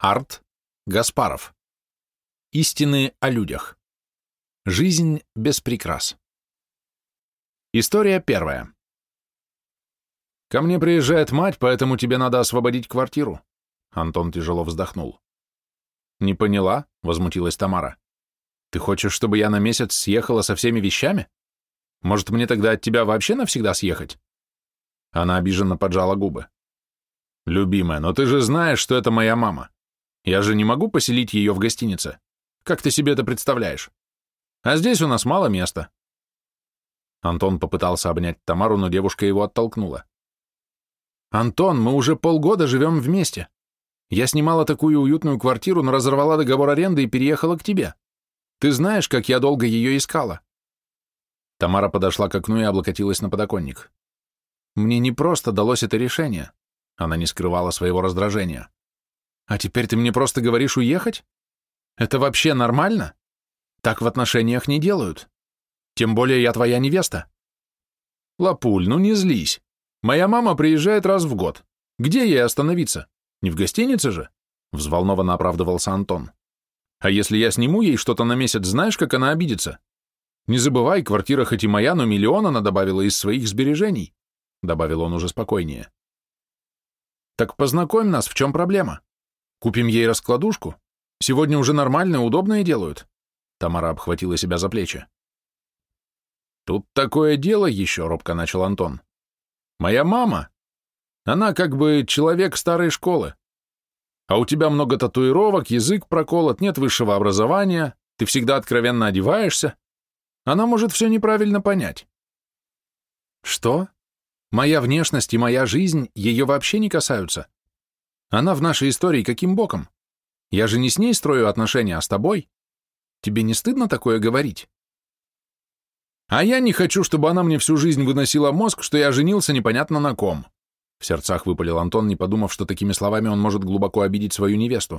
Арт Гаспаров. Истины о людях. Жизнь без прикрас. История первая. «Ко мне приезжает мать, поэтому тебе надо освободить квартиру». Антон тяжело вздохнул. «Не поняла?» — возмутилась Тамара. «Ты хочешь, чтобы я на месяц съехала со всеми вещами? Может, мне тогда от тебя вообще навсегда съехать?» Она обиженно поджала губы. «Любимая, но ты же знаешь, что это моя мама. Я же не могу поселить ее в гостинице. Как ты себе это представляешь? А здесь у нас мало места». Антон попытался обнять Тамару, но девушка его оттолкнула. «Антон, мы уже полгода живем вместе. Я снимала такую уютную квартиру, но разорвала договор аренды и переехала к тебе. Ты знаешь, как я долго ее искала». Тамара подошла к окну и облокотилась на подоконник. «Мне не просто далось это решение». Она не скрывала своего раздражения. «А теперь ты мне просто говоришь уехать? Это вообще нормально? Так в отношениях не делают. Тем более я твоя невеста». «Лапуль, ну не злись. Моя мама приезжает раз в год. Где ей остановиться? Не в гостинице же?» Взволнованно оправдывался Антон. «А если я сниму ей что-то на месяц, знаешь, как она обидится? Не забывай, квартира хоть и моя, но миллион она добавила из своих сбережений», добавил он уже спокойнее. «Так познакомь нас, в чем проблема? Купим ей раскладушку? Сегодня уже нормально, удобное делают». Тамара обхватила себя за плечи. «Тут такое дело еще», — робко начал Антон. «Моя мама, она как бы человек старой школы. А у тебя много татуировок, язык проколот, нет высшего образования, ты всегда откровенно одеваешься. Она может все неправильно понять». «Что? Моя внешность и моя жизнь ее вообще не касаются. Она в нашей истории каким боком? Я же не с ней строю отношения, а с тобой. Тебе не стыдно такое говорить?» «А я не хочу, чтобы она мне всю жизнь выносила мозг, что я женился непонятно на ком», в сердцах выпалил Антон, не подумав, что такими словами он может глубоко обидеть свою невесту.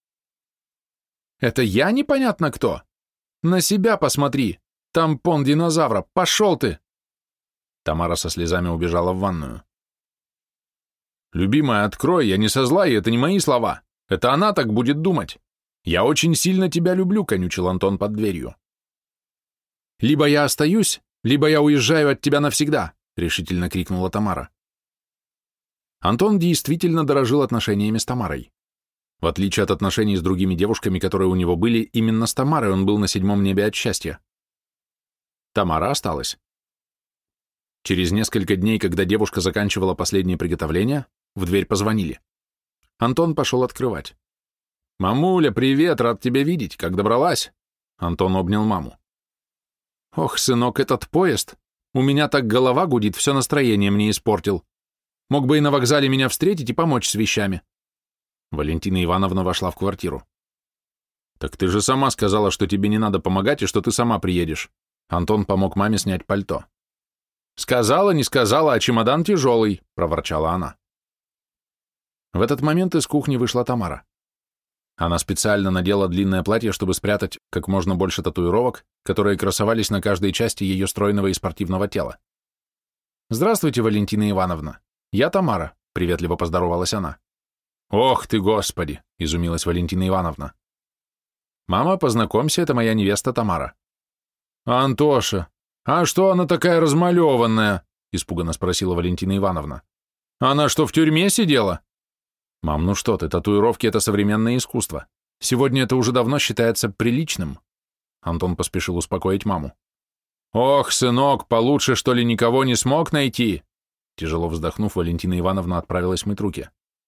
«Это я непонятно кто? На себя посмотри, тампон динозавра, пошел ты!» Тамара со слезами убежала в ванную. «Любимая, открой, я не со зла, и это не мои слова. Это она так будет думать. Я очень сильно тебя люблю», — конючил Антон под дверью. «Либо я остаюсь, либо я уезжаю от тебя навсегда», — решительно крикнула Тамара. Антон действительно дорожил отношениями с Тамарой. В отличие от отношений с другими девушками, которые у него были, именно с Тамарой он был на 7-м небе от счастья. Тамара осталась. Через несколько дней, когда девушка заканчивала последние приготовления, в дверь позвонили. Антон пошел открывать. «Мамуля, привет, рад тебя видеть, как добралась?» Антон обнял маму. «Ох, сынок, этот поезд! У меня так голова гудит, все настроение мне испортил. Мог бы и на вокзале меня встретить и помочь с вещами». Валентина Ивановна вошла в квартиру. «Так ты же сама сказала, что тебе не надо помогать и что ты сама приедешь». Антон помог маме снять пальто. «Сказала, не сказала, а чемодан тяжелый», — проворчала она. В этот момент из кухни вышла Тамара. Она специально надела длинное платье, чтобы спрятать как можно больше татуировок, которые красовались на каждой части ее стройного и спортивного тела. «Здравствуйте, Валентина Ивановна. Я Тамара», — приветливо поздоровалась она. «Ох ты, Господи!» — изумилась Валентина Ивановна. «Мама, познакомься, это моя невеста Тамара». «Антоша, а что она такая размалеванная?» — испуганно спросила Валентина Ивановна. «Она что, в тюрьме сидела?» «Мам, ну что ты, татуировки — это современное искусство. Сегодня это уже давно считается приличным». Антон поспешил успокоить маму. «Ох, сынок, получше, что ли, никого не смог найти?» Тяжело вздохнув, Валентина Ивановна отправилась мыть руки.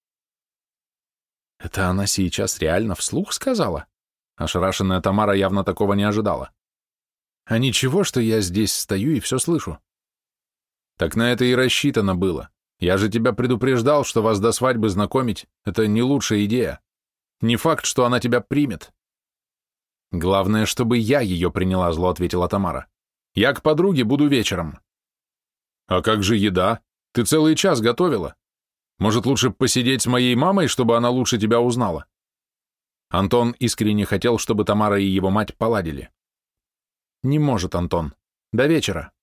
«Это она сейчас реально вслух сказала?» Ошарашенная Тамара явно такого не ожидала. «А ничего, что я здесь стою и все слышу?» «Так на это и рассчитано было. Я же тебя предупреждал, что вас до свадьбы знакомить — это не лучшая идея. Не факт, что она тебя примет». «Главное, чтобы я ее приняла», — зло ответила Тамара. «Я к подруге буду вечером». «А как же еда? Ты целый час готовила. Может, лучше посидеть с моей мамой, чтобы она лучше тебя узнала?» Антон искренне хотел, чтобы Тамара и его мать поладили. «Не может, Антон. До вечера».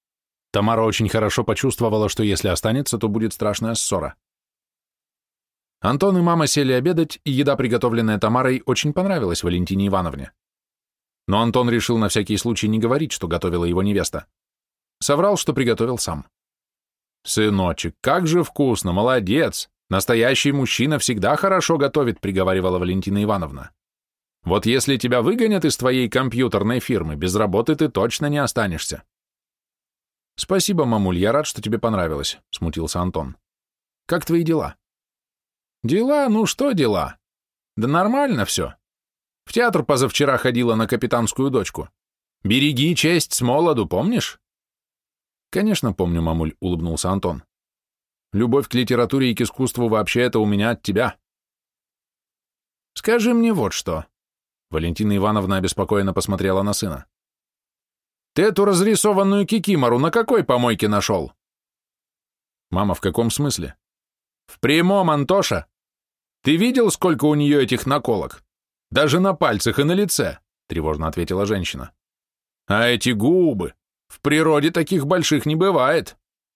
Тамара очень хорошо почувствовала, что если останется, то будет страшная ссора. Антон и мама сели обедать, и еда, приготовленная Тамарой, очень понравилась Валентине Ивановне. Но Антон решил на всякий случай не говорить, что готовила его невеста. Соврал, что приготовил сам. «Сыночек, как же вкусно, молодец! Настоящий мужчина всегда хорошо готовит», — приговаривала Валентина Ивановна. «Вот если тебя выгонят из твоей компьютерной фирмы, без работы ты точно не останешься». «Спасибо, мамуль, я рад, что тебе понравилось», — смутился Антон. «Как твои дела?» «Дела? Ну что дела? Да нормально все. В театр позавчера ходила на «Капитанскую дочку». Береги честь с молоду, помнишь?» «Конечно помню, мамуль», — улыбнулся Антон. «Любовь к литературе и к искусству вообще это у меня от тебя». «Скажи мне вот что». Валентина Ивановна обеспокоенно посмотрела на сына. «Ты эту разрисованную кикимору на какой помойке нашел?» «Мама, в каком смысле?» «В прямом, Антоша. Ты видел, сколько у нее этих наколок? Даже на пальцах и на лице», — тревожно ответила женщина. «А эти губы! В природе таких больших не бывает».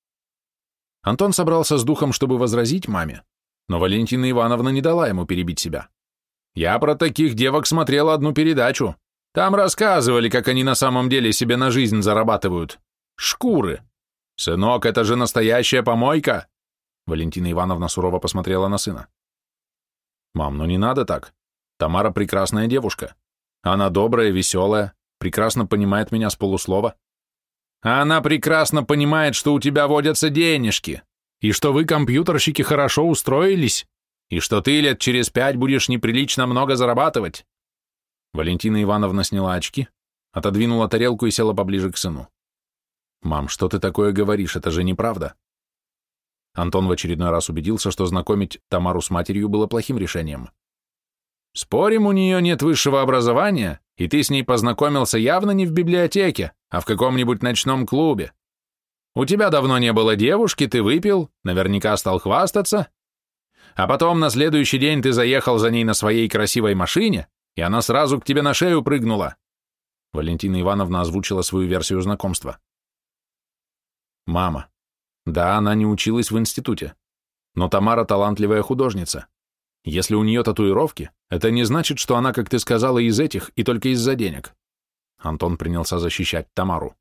Антон собрался с духом, чтобы возразить маме, но Валентина Ивановна не дала ему перебить себя. «Я про таких девок смотрела одну передачу. Там рассказывали, как они на самом деле себе на жизнь зарабатывают. Шкуры. Сынок, это же настоящая помойка!» Валентина Ивановна сурово посмотрела на сына. «Мам, ну не надо так. Тамара прекрасная девушка. Она добрая, веселая, прекрасно понимает меня с полуслова. А она прекрасно понимает, что у тебя водятся денежки, и что вы, компьютерщики, хорошо устроились, и что ты лет через 5 будешь неприлично много зарабатывать». Валентина Ивановна сняла очки, отодвинула тарелку и села поближе к сыну. «Мам, что ты такое говоришь? Это же неправда». Антон в очередной раз убедился, что знакомить Тамару с матерью было плохим решением. «Спорим, у нее нет высшего образования, и ты с ней познакомился явно не в библиотеке, а в каком-нибудь ночном клубе. У тебя давно не было девушки, ты выпил, наверняка стал хвастаться, а потом на следующий день ты заехал за ней на своей красивой машине, и она сразу к тебе на шею прыгнула». Валентина Ивановна озвучила свою версию знакомства. «Мама, да, она не училась в институте, но Тамара талантливая художница. Если у нее татуировки, это не значит, что она, как ты сказала, из этих и только из-за денег». Антон принялся защищать Тамару.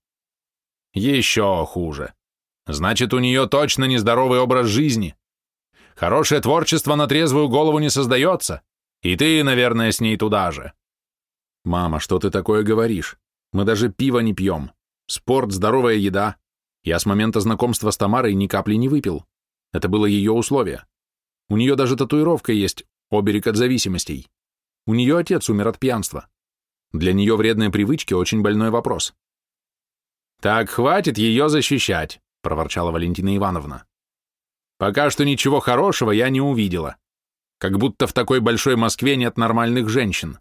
«Еще хуже. Значит, у нее точно нездоровый образ жизни. Хорошее творчество на трезвую голову не создается, и ты, наверное, с ней туда же». «Мама, что ты такое говоришь? Мы даже пива не пьем. Спорт, здоровая еда. Я с момента знакомства с Тамарой ни капли не выпил. Это было ее условие. У нее даже татуировка есть, оберег от зависимостей. У нее отец умер от пьянства. Для нее вредные привычки очень больной вопрос». «Так хватит ее защищать», — проворчала Валентина Ивановна. «Пока что ничего хорошего я не увидела. Как будто в такой большой Москве нет нормальных женщин».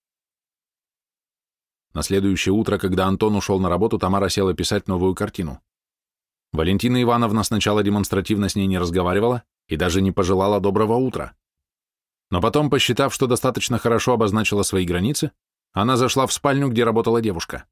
На следующее утро, когда Антон ушел на работу, Тамара села писать новую картину. Валентина Ивановна сначала демонстративно с ней не разговаривала и даже не пожелала доброго утра. Но потом, посчитав, что достаточно хорошо обозначила свои границы, она зашла в спальню, где работала девушка.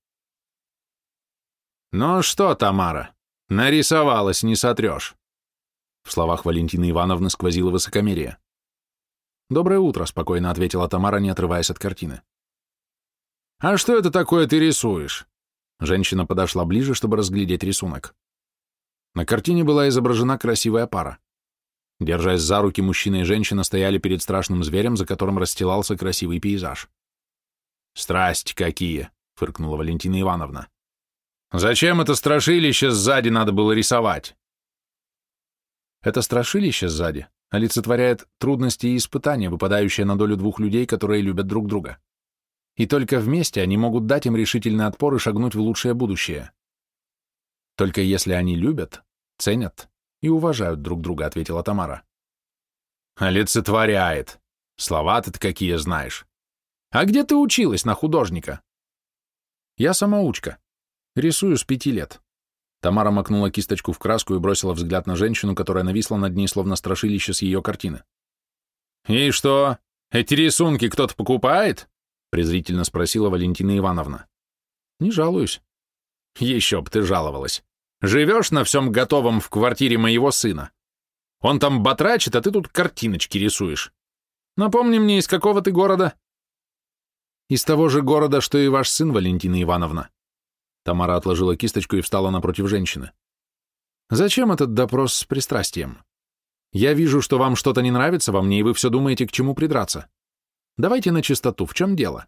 «Ну что, Тамара, нарисовалась, не сотрешь». В словах Валентины Ивановны сквозило высокомерие. «Доброе утро», — спокойно ответила Тамара, не отрываясь от картины. «А что это такое ты рисуешь?» Женщина подошла ближе, чтобы разглядеть рисунок. На картине была изображена красивая пара. Держась за руки, мужчина и женщина стояли перед страшным зверем, за которым расстилался красивый пейзаж. «Страсть какие!» — фыркнула Валентина Ивановна. «Зачем это страшилище сзади надо было рисовать?» Это страшилище сзади олицетворяет трудности и испытания, выпадающие на долю двух людей, которые любят друг друга. И только вместе они могут дать им решительный отпор и шагнуть в лучшее будущее. Только если они любят, ценят и уважают друг друга, ответила Тамара. Олицетворяет. Слова-то ты какие знаешь. А где ты училась на художника? Я самоучка. Рисую с 5 лет. Тамара макнула кисточку в краску и бросила взгляд на женщину, которая нависла над ней, словно страшилище с ее картины. «И что, эти рисунки кто-то покупает?» презрительно спросила Валентина Ивановна. «Не жалуюсь». «Еще б ты жаловалась. Живешь на всем готовом в квартире моего сына. Он там батрачит, а ты тут картиночки рисуешь. Напомни мне, из какого ты города?» «Из того же города, что и ваш сын, Валентина Ивановна». Тамара отложила кисточку и встала напротив женщины. «Зачем этот допрос с пристрастием? Я вижу, что вам что-то не нравится во мне, и вы все думаете, к чему придраться. Давайте на чистоту, в чем дело?»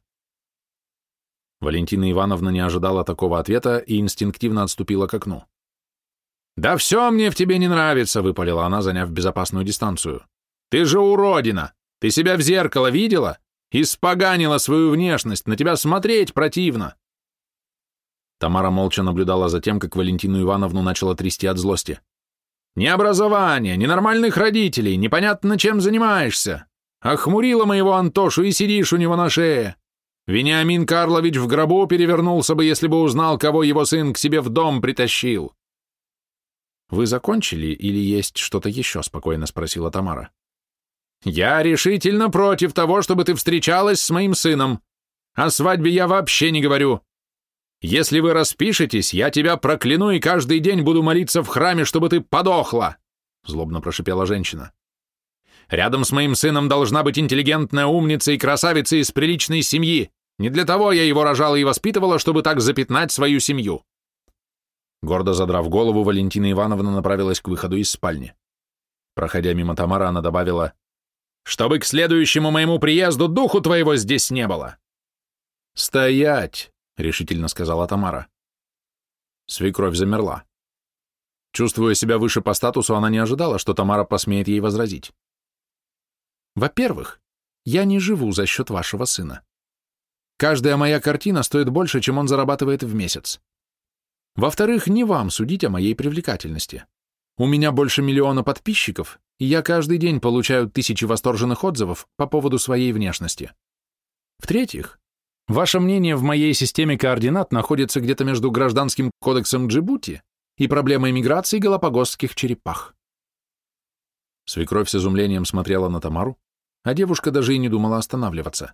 Валентина Ивановна не ожидала такого ответа и инстинктивно отступила к окну. «Да все мне в тебе не нравится», — выпалила она, заняв безопасную дистанцию. «Ты же уродина! Ты себя в зеркало видела? Испоганила свою внешность, на тебя смотреть противно!» Тамара молча наблюдала за тем, как Валентину Ивановну начала трясти от злости. «Ни образования, ни нормальных родителей, непонятно чем занимаешься. Охмурила моего Антошу и сидишь у него на шее. Вениамин Карлович в гробу перевернулся бы, если бы узнал, кого его сын к себе в дом притащил». «Вы закончили или есть что-то еще?» — спокойно спросила Тамара. «Я решительно против того, чтобы ты встречалась с моим сыном. О свадьбе я вообще не говорю. Если вы распишетесь, я тебя прокляну и каждый день буду молиться в храме, чтобы ты подохла», — злобно прошипела женщина. «Рядом с моим сыном должна быть интеллигентная умница и красавица из приличной семьи. Не для того я его рожала и воспитывала, чтобы так запятнать свою семью». Гордо задрав голову, Валентина Ивановна направилась к выходу из спальни. Проходя мимо Тамары, она добавила: «Чтобы к следующему моему приезду духу твоего здесь не было». «Стоять!» — решительно сказала Тамара. Свекровь замерла. Чувствуя себя выше по статусу, она не ожидала, что Тамара посмеет ей возразить. «Во-первых, я не живу за счет вашего сына. Каждая моя картина стоит больше, чем он зарабатывает в месяц. Во-вторых, не вам судить о моей привлекательности. У меня больше 1 миллиона подписчиков, и я каждый день получаю тысячи восторженных отзывов по поводу своей внешности. В-третьих, ваше мнение в моей системе координат находится где-то между гражданским кодексом Джибути и проблемой миграции галапагосских черепах». Свекровь с изумлением смотрела на Тамару, а девушка даже и не думала останавливаться.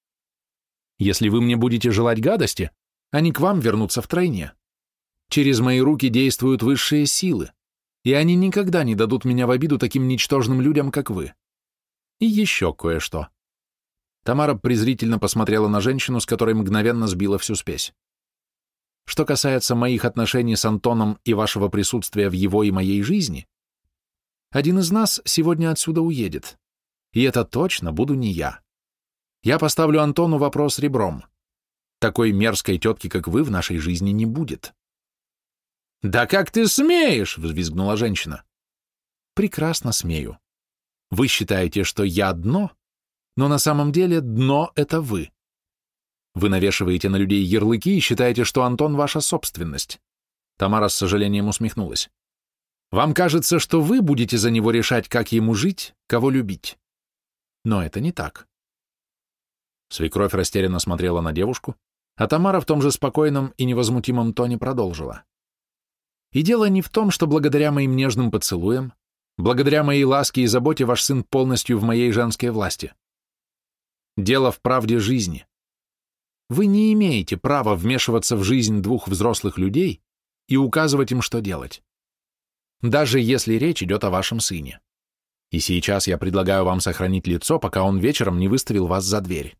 «Если вы мне будете желать гадости, они к вам вернутся втройне. Через мои руки действуют высшие силы, и они никогда не дадут меня в обиду таким ничтожным людям, как вы. И еще кое-что». Тамара презрительно посмотрела на женщину, с которой мгновенно сбила всю спесь. «Что касается моих отношений с Антоном и вашего присутствия в его и моей жизни, один из нас сегодня отсюда уедет, и это точно буду не я. Я поставлю Антону вопрос ребром. Такой мерзкой тетки, как вы, в нашей жизни не будет». «Да как ты смеешь?» — взвизгнула женщина. «Прекрасно смею. Вы считаете, что я дно, но на самом деле дно — это вы. Вы навешиваете на людей ярлыки и считаете, что Антон — ваша собственность». Тамара с сожалением усмехнулась. «Вам кажется, что вы будете за него решать, как ему жить, кого любить. Но это не так». Свекровь растерянно смотрела на девушку, а Тамара в том же спокойном и невозмутимом тоне продолжила. «И дело не в том, что благодаря моим нежным поцелуям, благодаря моей ласке и заботе ваш сын полностью в моей женской власти. Дело в правде жизни. Вы не имеете права вмешиваться в жизнь двух взрослых людей и указывать им, что делать. Даже если речь идет о вашем сыне. И сейчас я предлагаю вам сохранить лицо, пока он вечером не выставил вас за дверь».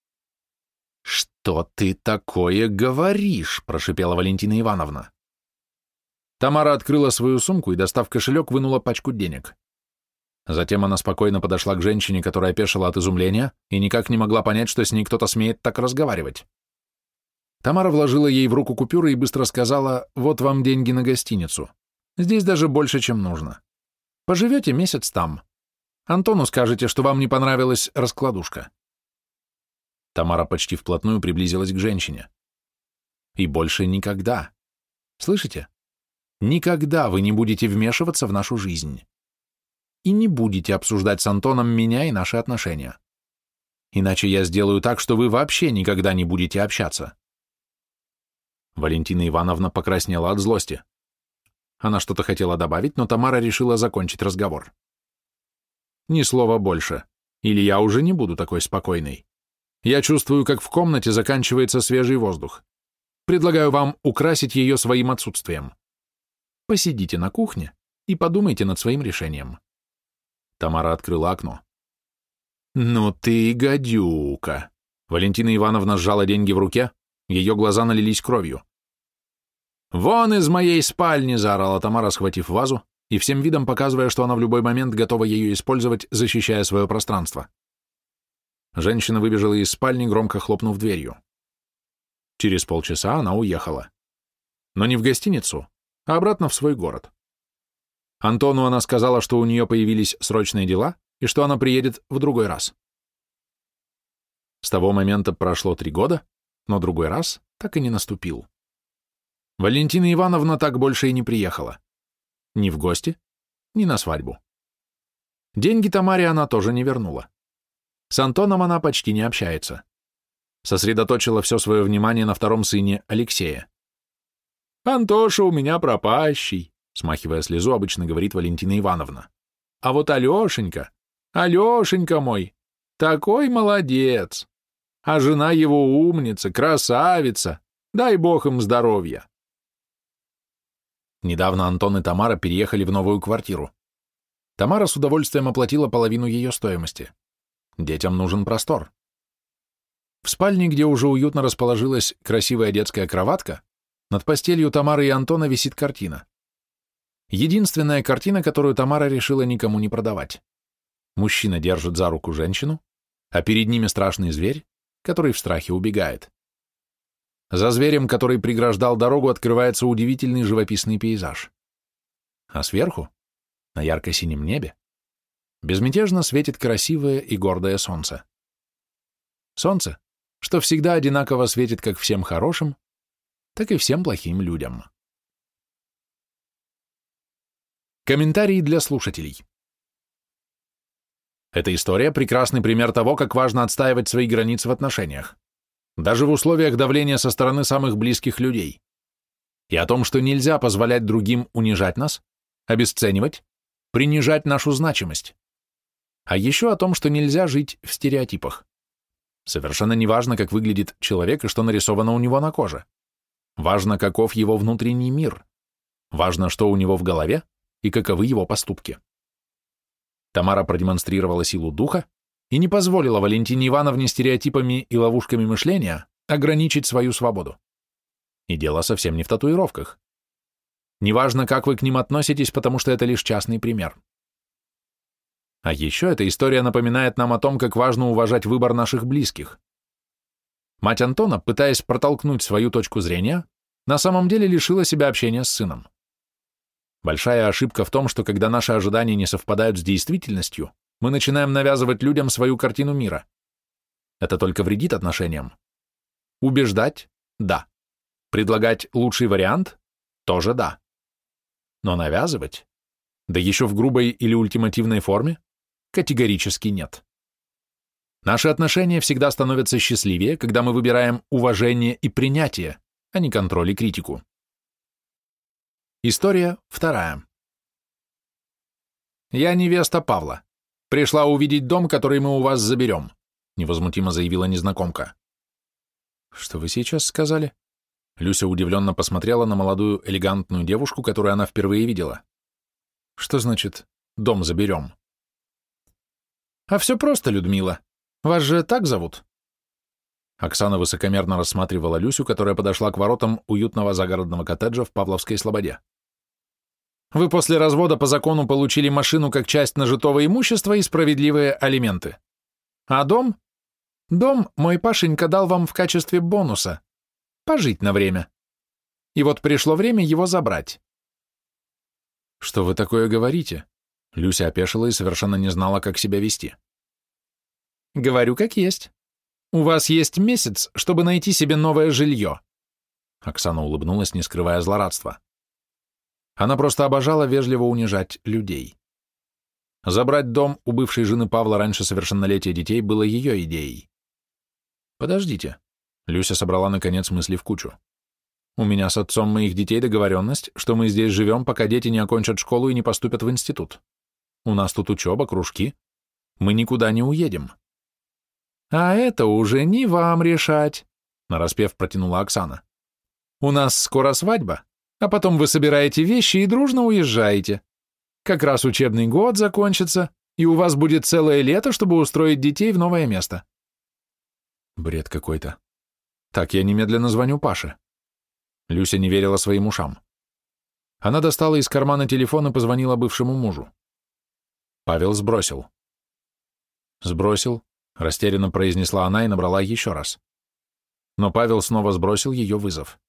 «Что ты такое говоришь?» – прошипела Валентина Ивановна. Тамара открыла свою сумку и, достав кошелек, вынула пачку денег. Затем она спокойно подошла к женщине, которая опешила от изумления и никак не могла понять, что с ней кто-то смеет так разговаривать. Тамара вложила ей в руку купюры и быстро сказала: «Вот вам деньги на гостиницу. Здесь даже больше, чем нужно. Поживете месяц там. Антону скажете, что вам не понравилась раскладушка». Тамара почти вплотную приблизилась к женщине. «И больше никогда. Слышите? Никогда вы не будете вмешиваться в нашу жизнь. И не будете обсуждать с Антоном меня и наши отношения. Иначе я сделаю так, что вы вообще никогда не будете общаться». Валентина Ивановна покраснела от злости. Она что-то хотела добавить, но Тамара решила закончить разговор. «Ни слова больше, или я уже не буду такой спокойной. Я чувствую, как в комнате заканчивается свежий воздух. Предлагаю вам украсить ее своим отсутствием. Посидите на кухне и подумайте над своим решением. Тамара открыла окно. «Ну ты и гадюка!» Валентина Ивановна сжала деньги в руке, ее глаза налились кровью. «Вон из моей спальни!» — заорала Тамара, схватив вазу и всем видом показывая, что она в любой момент готова ее использовать, защищая свое пространство. Женщина выбежала из спальни, громко хлопнув дверью. Через полчаса она уехала. Но не в гостиницу, а обратно в свой город. Антону она сказала, что у нее появились срочные дела и что она приедет в другой раз. С того момента прошло 3 года, но другой раз так и не наступил. Валентина Ивановна так больше и не приехала. Ни в гости, ни на свадьбу. Деньги Тамаре она тоже не вернула. С Антоном она почти не общается. Сосредоточила все свое внимание на втором сыне Алексея. «Антоша у меня пропащий», — смахивая слезу, обычно говорит Валентина Ивановна. «А вот Алешенька мой, такой молодец. А жена его умница, красавица, дай бог им здоровья». Недавно Антон и Тамара переехали в новую квартиру. Тамара с удовольствием оплатила половину ее стоимости. Детям нужен простор. В спальне, где уже уютно расположилась красивая детская кроватка, над постелью Тамары и Антона висит картина. Единственная картина, которую Тамара решила никому не продавать. Мужчина держит за руку женщину, а перед ними страшный зверь, который в страхе убегает. За зверем, который преграждал дорогу, открывается удивительный живописный пейзаж. А сверху, на ярко-синем небе, безмятежно светит красивое и гордое солнце. Солнце, что всегда одинаково светит как всем хорошим, так и всем плохим людям. Комментарии для слушателей. Эта история – прекрасный пример того, как важно отстаивать свои границы в отношениях, даже в условиях давления со стороны самых близких людей, и о том, что нельзя позволять другим унижать нас, обесценивать, принижать нашу значимость, а еще о том, что нельзя жить в стереотипах. Совершенно не важно, как выглядит человек и что нарисовано у него на коже. Важно, каков его внутренний мир. Важно, что у него в голове и каковы его поступки. Тамара продемонстрировала силу духа и не позволила Валентине Ивановне стереотипами и ловушками мышления ограничить свою свободу. И дело совсем не в татуировках. Неважно, как вы к ним относитесь, потому что это лишь частный пример. А еще эта история напоминает нам о том, как важно уважать выбор наших близких. Мать Антона, пытаясь протолкнуть свою точку зрения, на самом деле лишила себя общения с сыном. Большая ошибка в том, что когда наши ожидания не совпадают с действительностью, мы начинаем навязывать людям свою картину мира. Это только вредит отношениям. Убеждать – да. Предлагать лучший вариант – тоже да. Но навязывать, да еще в грубой или ультимативной форме, категорически нет. Наши отношения всегда становятся счастливее, когда мы выбираем уважение и принятие, а не контроль и критику. История 2. «Я невеста Павла. Пришла увидеть дом, который мы у вас заберем», невозмутимо заявила незнакомка. «Что вы сейчас сказали?» Люся удивленно посмотрела на молодую элегантную девушку, которую она впервые видела. «Что значит «дом заберем»?» «А все просто, Людмила. Вас же так зовут?» Оксана высокомерно рассматривала Люсю, которая подошла к воротам уютного загородного коттеджа в Павловской Слободе. «Вы после развода по закону получили машину как часть нажитого имущества и справедливые алименты. А дом? Дом мой Пашенька дал вам в качестве бонуса. Пожить на время. И вот пришло время его забрать». «Что вы такое говорите?» Люся опешила и совершенно не знала, как себя вести. «Говорю, как есть. У вас есть месяц, чтобы найти себе новое жилье». Оксана улыбнулась, не скрывая злорадства. Она просто обожала вежливо унижать людей. Забрать дом у бывшей жены Павла раньше совершеннолетия детей было ее идеей. «Подождите». Люся собрала, наконец, мысли в кучу. «У меня с отцом моих детей договоренность, что мы здесь живем, пока дети не окончат школу и не поступят в институт. У нас тут учеба, кружки. Мы никуда не уедем». «А это уже не вам решать», — нараспев протянула Оксана. «У нас скоро свадьба, а потом вы собираете вещи и дружно уезжаете. Как раз учебный год закончится, И у вас будет целое лето, чтобы устроить детей в новое место. Бред какой-то. Так, я немедленно звоню Паше. Люся не верила своим ушам. Она достала из кармана телефон и позвонила бывшему мужу. Павел сбросил. «Сбросил», — растерянно произнесла она и набрала еще раз. Но Павел снова сбросил ее вызов.